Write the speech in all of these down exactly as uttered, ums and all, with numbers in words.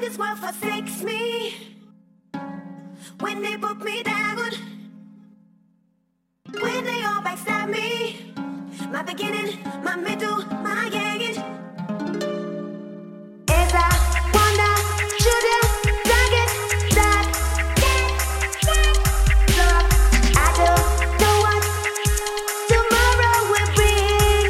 this world forsakes me, when they put me down, when they all backstab me, my beginning, my middle, my end. As I wonder, should I target that? Love, I don't know what tomorrow will bring.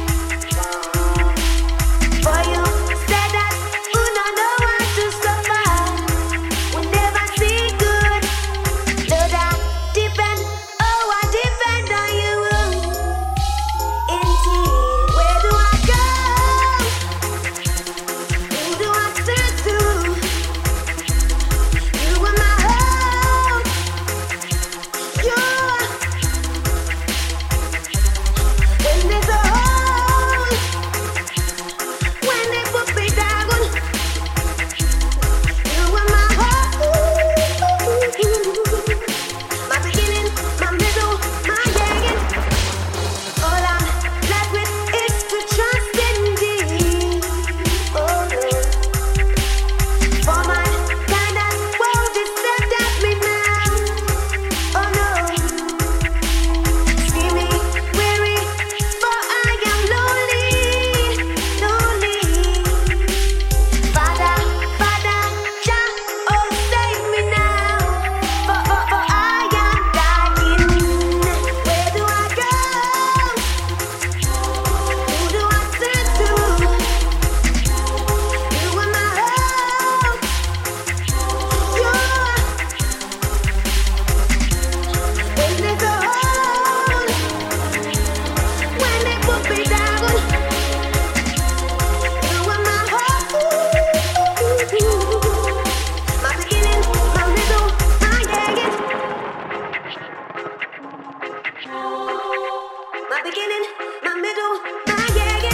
For you said that you don't know what to suffer. Will never see good. Lord, I depend, oh I depend on you. Indeed, where do I go? Who do I turn to? You are my hope. You're when there's a hole, when they put me down. You are my hope. My beginning, my middle, my end. All I'm left with is to trust in thee. Oh Lord, for my kind of world is set at me now. Oh no, see me weary, for I am lonely, lonely. Father, Father, Jah, oh save me now, for for for I am dying. Where do I go? Who do I turn to? You are my hope. You're when there's a hole, when they put me down. You are my hope. My beginning, my middle, my end. My beginning, my middle, my end.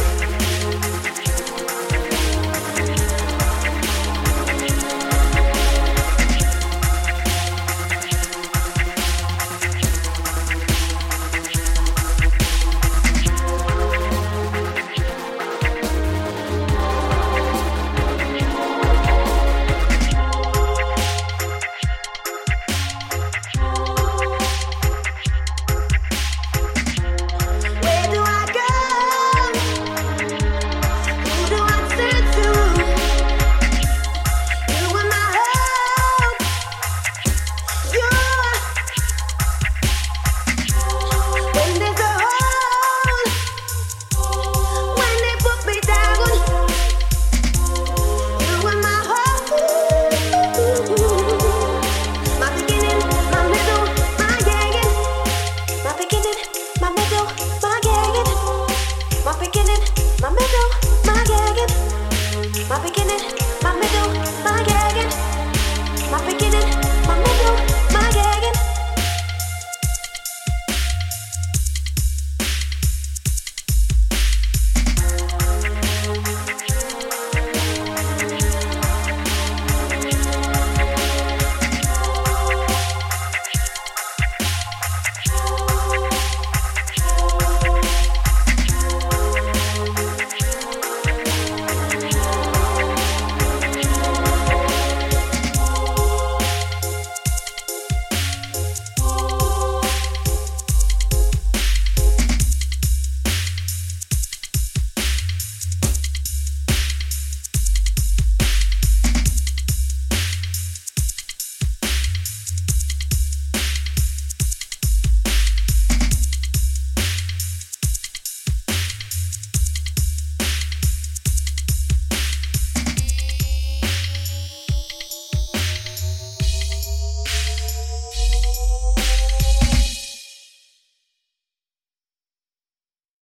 Where do I go? Who do I turn to? You are my hope. You're when there's a hole, when they put me down. You are my hope. My beginning, my middle, my end. My beginning, my middle, my end. My beginning, my middle, my end. My beginning, my middle, my end. My beginning.